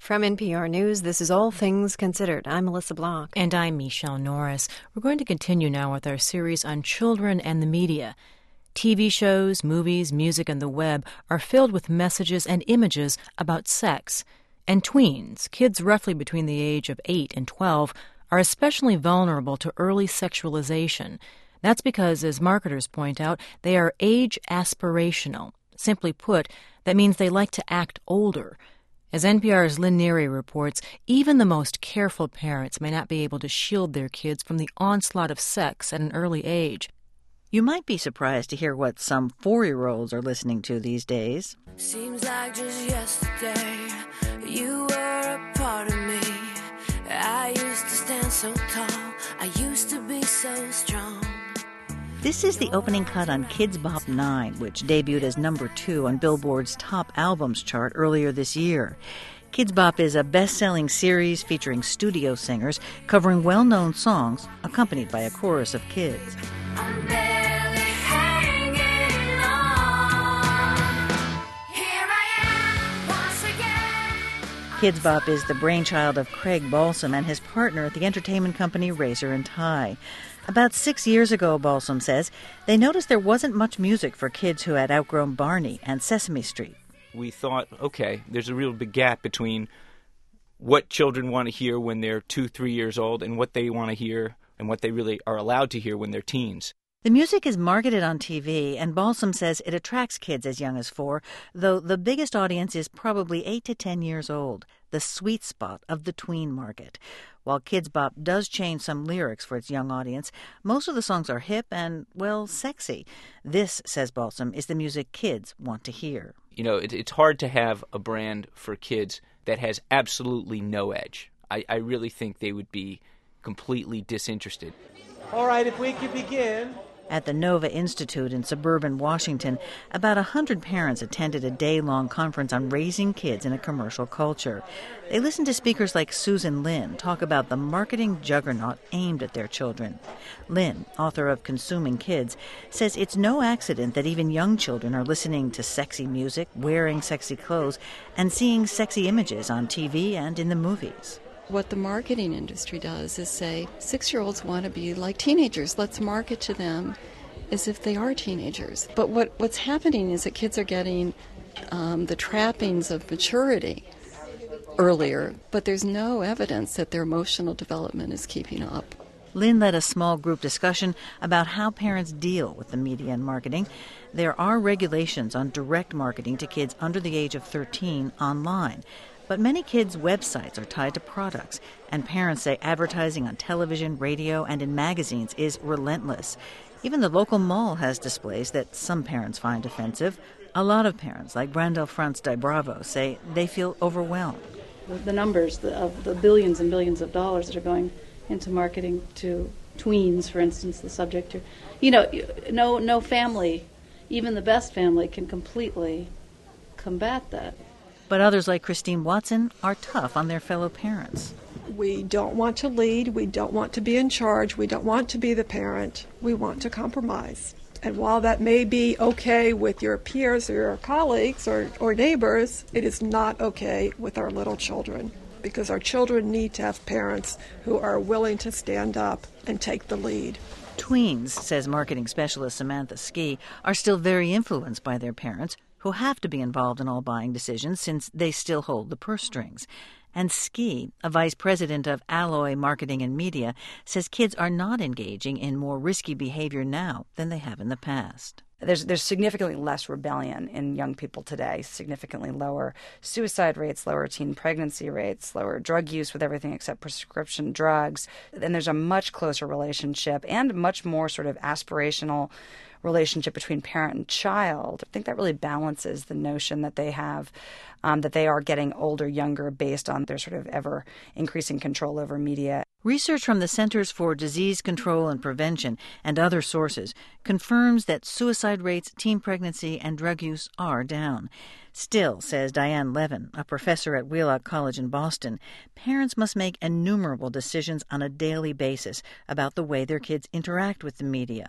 From NPR News, this is All Things Considered. I'm Melissa Block. And I'm Michelle Norris. We're going to continue now with our series on children and the media. TV shows, movies, music, and the web are filled with messages and images about sex. And tweens, kids roughly between the age of 8 and 12, are especially vulnerable to early sexualization. That's because, as marketers point out, they are age aspirational. Simply put, that means they like to act older. As NPR's Lynn Neary reports, even the most careful parents may not be able to shield their kids from the onslaught of sex at an early age. You might be surprised to hear what some 4-year-olds are listening to these days. Seems like just yesterday you were a part of me. I used to stand so tall, I used to be so strong. This is the opening cut on Kidz Bop 9, which debuted as number 2 on Billboard's Top Albums chart earlier this year. Kidz Bop is a best-selling series featuring studio singers covering well-known songs accompanied by a chorus of kids. I'm barely hanging on. Here I am once again. Kidz Bop is the brainchild of Craig Balsam and his partner at the entertainment company Razor and Tie. About 6 years ago, Balsam says, they noticed there wasn't much music for kids who had outgrown Barney and Sesame Street. We thought, okay, there's a real big gap between what children want to hear when they're 2, 3 years old and what they want to hear and what they really are allowed to hear when they're teens. The music is marketed on TV, and Balsam says it attracts kids as young as 4, though the biggest audience is probably 8 to 10 years old, the sweet spot of the tween market. While Kidz Bop does change some lyrics for its young audience, most of the songs are hip and, well, sexy. This, says Balsam, is the music kids want to hear. You know, it's hard to have a brand for kids that has absolutely no edge. I really think they would be completely disinterested. All right, if we could begin. At the Nova Institute in suburban Washington, about 100 parents attended a day-long conference on raising kids in a commercial culture. They listened to speakers like Susan Lin talk about the marketing juggernaut aimed at their children. Lin, author of Consuming Kids, says it's no accident that even young children are listening to sexy music, wearing sexy clothes, and seeing sexy images on TV and in the movies. What the marketing industry does is say, 6-year-olds want to be like teenagers. Let's market to them as if they are teenagers. But what's happening is that kids are getting the trappings of maturity earlier, but there's no evidence that their emotional development is keeping up. Lynn led a small group discussion about how parents deal with the media and marketing. There are regulations on direct marketing to kids under the age of 13 online. But many kids' websites are tied to products, and parents say advertising on television, radio, and in magazines is relentless. Even the local mall has displays that some parents find offensive. A lot of parents, like Brandel France de Bravo, say they feel overwhelmed. The numbers of the billions and billions of dollars that are going into marketing to tweens, for instance, the subject here. You know, no family, even the best family, can completely combat that. But others like Christine Watson are tough on their fellow parents. We don't want to lead. We don't want to be in charge. We don't want to be the parent. We want to compromise. And while that may be okay with your peers or your colleagues or neighbors, it is not okay with our little children, because our children need to have parents who are willing to stand up and take the lead. Tweens, says marketing specialist Samantha Ski, are still very influenced by their parents, who have to be involved in all buying decisions since they still hold the purse strings. And Ski, a vice president of Alloy Marketing and Media, says kids are not engaging in more risky behavior now than they have in the past. There's significantly less rebellion in young people today, significantly lower suicide rates, lower teen pregnancy rates, lower drug use with everything except prescription drugs. And there's a much closer relationship and much more sort of aspirational relationship between parent and child. I think that really balances the notion that they have, that they are getting older, younger, based on their sort of ever increasing control over media. Research from the Centers for Disease Control and Prevention and other sources confirms that suicide rates, teen pregnancy, and drug use are down. Still, says Diane Levin, a professor at Wheelock College in Boston, parents must make innumerable decisions on a daily basis about the way their kids interact with the media.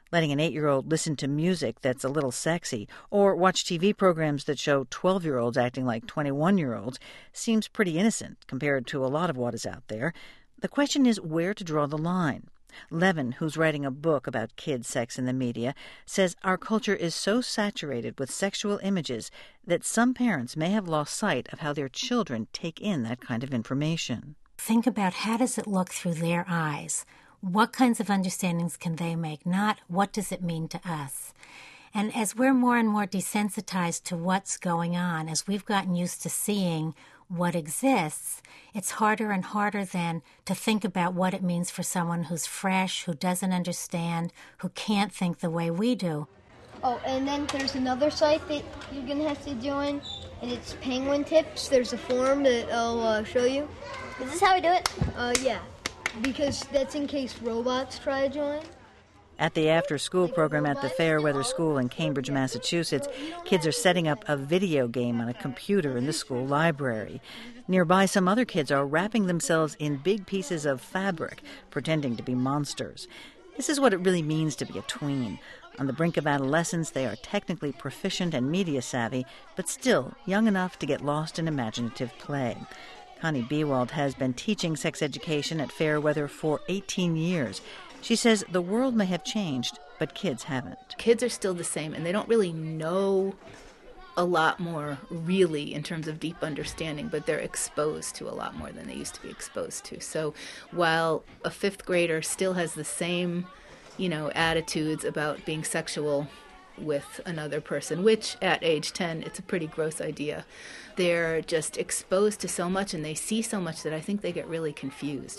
Letting an 8-year-old listen to music that's a little sexy or watch TV programs that show 12-year-olds acting like 21-year-olds seems pretty innocent compared to a lot of what is out there. The question is where to draw the line. Levin, who's writing a book about kids' sex in the media, says our culture is so saturated with sexual images that some parents may have lost sight of how their children take in that kind of information. Think about how does it look through their eyes? What kinds of understandings can they make? Not what does it mean to us? And as we're more and more desensitized to what's going on, as we've gotten used to seeing what exists, it's harder and harder then to think about what it means for someone who's fresh, who doesn't understand, who can't think the way we do. Oh, and then there's another site that you're going to have to join, and it's Penguin Tips. There's a form that I'll show you. Is this how we do it? Yeah, because that's in case robots try to join. At the after-school program at the Fairweather School in Cambridge, Massachusetts, kids are setting up a video game on a computer in the school library. Nearby, some other kids are wrapping themselves in big pieces of fabric, pretending to be monsters. This is what it really means to be a tween. On the brink of adolescence, they are technically proficient and media-savvy, but still young enough to get lost in imaginative play. Connie Bewald has been teaching sex education at Fairweather for 18 years. She says the world may have changed, but kids haven't. Kids are still the same, and they don't really know a lot more, really, in terms of deep understanding, but they're exposed to a lot more than they used to be exposed to. So while a fifth grader still has the same, attitudes about being sexual with another person, which at age 10, it's a pretty gross idea, they're just exposed to so much and they see so much that I think they get really confused.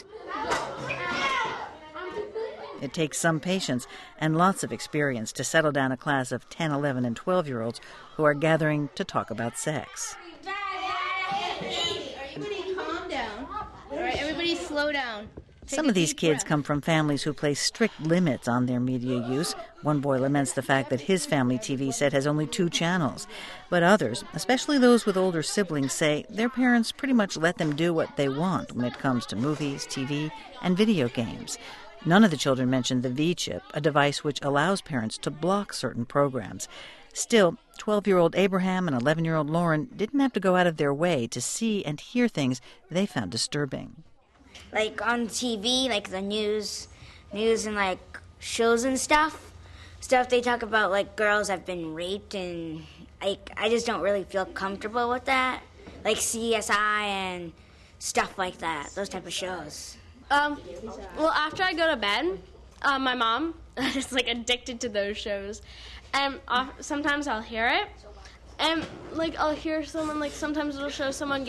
It takes some patience and lots of experience to settle down a class of 10, 11, and 12-year-olds who are gathering to talk about sex. Everybody calm down. All right, everybody slow down. Some of these kids come from families who place strict limits on their media use. One boy laments the fact that his family TV set has only 2 channels. But others, especially those with older siblings, say their parents pretty much let them do what they want when it comes to movies, TV, and video games. None of the children mentioned the V-chip, a device which allows parents to block certain programs. Still, 12-year-old Abraham and 11-year-old Lauren didn't have to go out of their way to see and hear things they found disturbing. Like on TV, like the news and like shows and stuff they talk about, like girls have been raped, and I just don't really feel comfortable with that. Like CSI and stuff like that, those type of shows. Well, after I go to bed, my mom is like addicted to those shows, and sometimes I'll hear it, and I'll hear someone, sometimes it'll show someone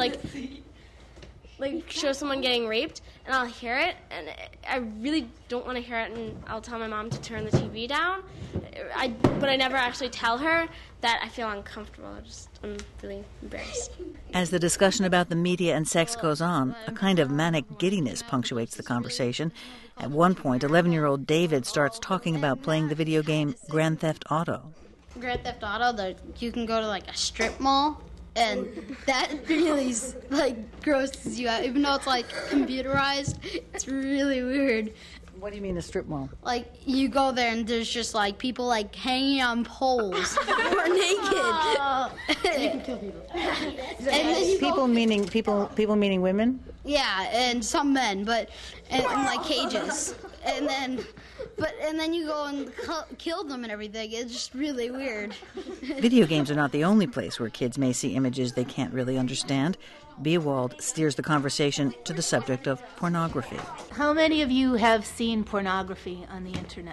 show someone getting raped, and I'll hear it, and I really don't want to hear it, and I'll tell my mom to turn the TV down, but I never actually tell her that I feel uncomfortable. I'm really embarrassed. As the discussion about the media and sex goes on, a kind of manic giddiness punctuates the conversation. At one point, 11-year-old David starts talking about playing the video game Grand Theft Auto. Grand Theft Auto, you can go to a strip mall, and that really grosses you out. Even though it's computerized, it's really weird. What do you mean a strip mall? You go there and there's just people hanging on poles or naked. You can kill people. And then you people meaning women? Yeah, and some men, but in cages. And then you go and kill them and everything. It's just really weird. Video games are not the only place where kids may see images they can't really understand. Bewald steers the conversation to the subject of pornography. How many of you have seen pornography on the internet?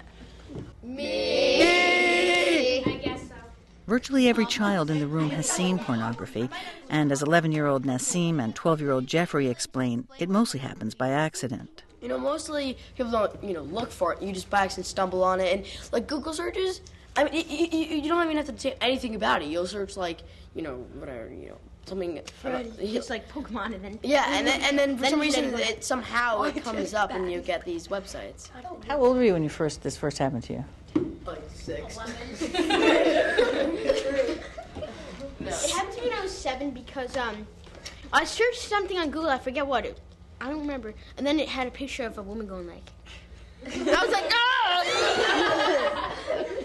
Me! I guess so. Virtually every child in the room has seen pornography, and as 11-year-old Nassim and 12-year-old Jeffrey explain, it mostly happens by accident. Mostly people don't, look for it. You just by accident stumble on it. And, Google searches, you don't even have to say anything about it. You'll search, whatever, something. It's like Pokemon, and then... Yeah, and then for some reason, it comes up and you get these websites. How old were you when this first happened to you? 6. It happened to me when I was 7 because I searched something on Google. I forget what I don't remember. And then it had a picture of a woman going I was like, ah!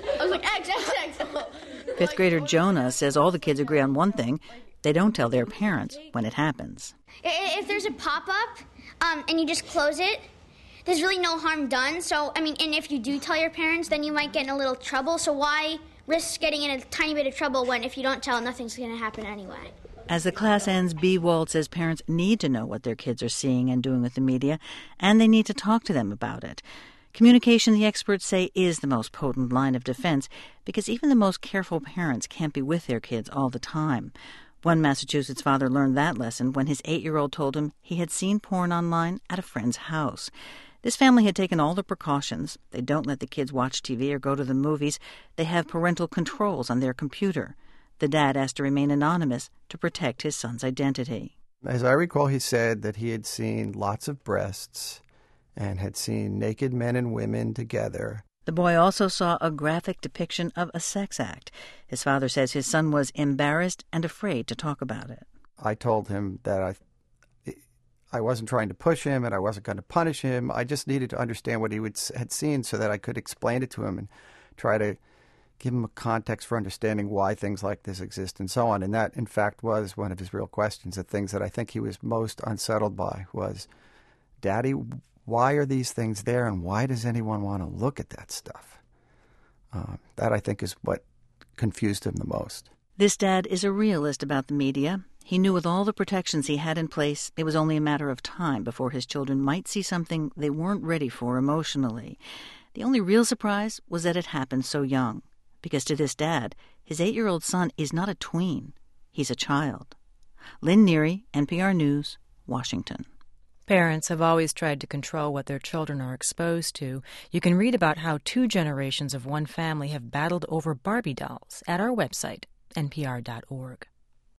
I was like, X. Fifth grader Jonah says all the kids agree on one thing. They don't tell their parents when it happens. If there's a pop-up and you just close it, there's really no harm done. So, and if you do tell your parents, then you might get in a little trouble. So why risk getting in a tiny bit of trouble when if you don't tell, nothing's going to happen anyway? As the class ends, B. Wald says parents need to know what their kids are seeing and doing with the media, and they need to talk to them about it. Communication, the experts say, is the most potent line of defense because even the most careful parents can't be with their kids all the time. One Massachusetts father learned that lesson when his 8-year-old told him he had seen porn online at a friend's house. This family had taken all the precautions. They don't let the kids watch TV or go to the movies. They have parental controls on their computer. The dad asked to remain anonymous to protect his son's identity. As I recall, he said that he had seen lots of breasts and had seen naked men and women together. The boy also saw a graphic depiction of a sex act. His father says his son was embarrassed and afraid to talk about it. I told him that I wasn't trying to push him and I wasn't going to punish him. I just needed to understand what he had seen so that I could explain it to him and try to give him a context for understanding why things like this exist and so on. And that, in fact, was one of his real questions. The things that I think he was most unsettled by was, Daddy, why are these things there and why does anyone want to look at that stuff? That, I think, is what confused him the most. This dad is a realist about the media. He knew with all the protections he had in place, it was only a matter of time before his children might see something they weren't ready for emotionally. The only real surprise was that it happened so young. Because to this dad, his 8-year-old son is not a tween. He's a child. Lynn Neary, NPR News, Washington. Parents have always tried to control what their children are exposed to. You can read about how 2 generations of one family have battled over Barbie dolls at our website, npr.org.